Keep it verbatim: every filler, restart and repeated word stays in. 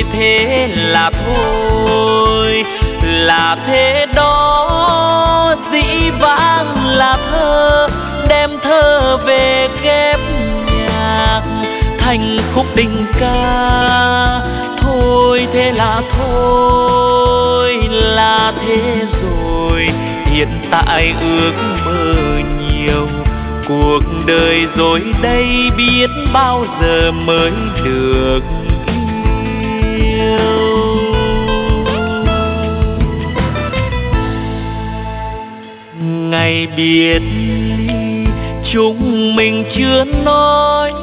thôi thế là thôi, là thế đó dĩ vãng là thơ, đem thơ về ghép nhạc thành khúc tình ca. Thôi thế là thôi, là thế rồi, hiện tại ước mơ nhiều, cuộc đời rồi đây biết bao giờ mới được yêu. Ngày biệt ly chúng mình chưa nói